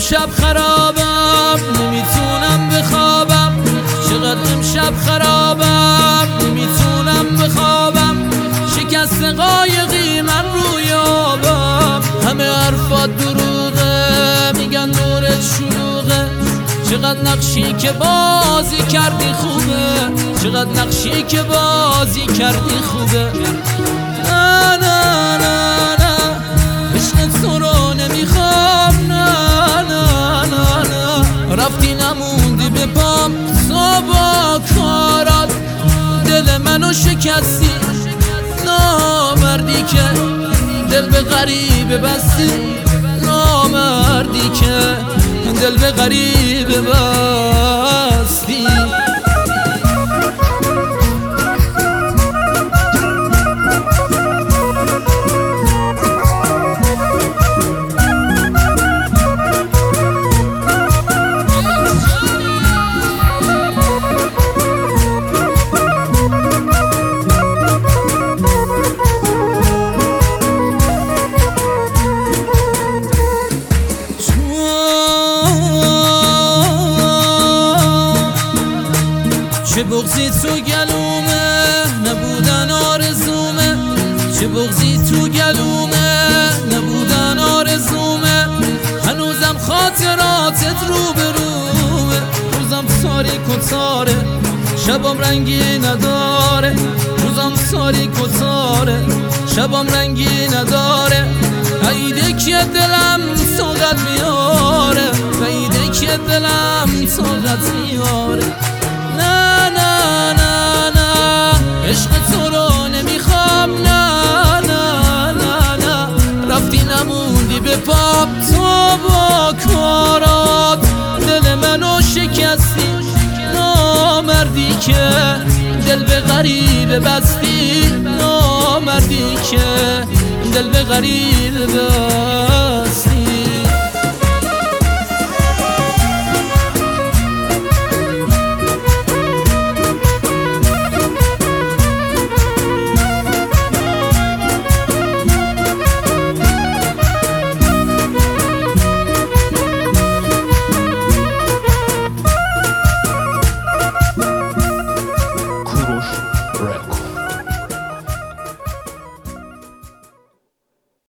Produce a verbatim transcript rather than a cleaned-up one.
امشب خرابم نمیتونم بخوابم، چقدر امشب خرابم نمیتونم بخوابم. شکست قایقی من روی آبم، همه حرفات دروغه میگن دورت شلوغه. چقدر نقشی که بازی کردی خوبه، چقدر نقشی که بازی کردی خوبه. نه نه نه نه عشق تو رو نمیخوام، نه نه نه نه رفتی نموندی به پام تو با کارات. دل منو شکستی نامردی که دل به غریبه بستی، نامردی که دل به غریبه بستی. چه بغضی تو گلومه نبودن آرزومه، چه بغضی تو گلومه نبودن آرزومه. هنوزم خاطراتت رو به رومه، روزم تاریک و تاره شبم رنگی نداره، روزم تاریک و تاره شبم رنگی نداره. عیده که دلم طاقت میاره، عیده که دلم طاقت میاره. نه نه نه نه عشق تو رو نمیخوام، نه نه نه نه رفتی نموندی به پاپ تو با کارات. دل منو شکستی نامردی که دل به غریبه بستی، نامردی که دل به غریبه بستی.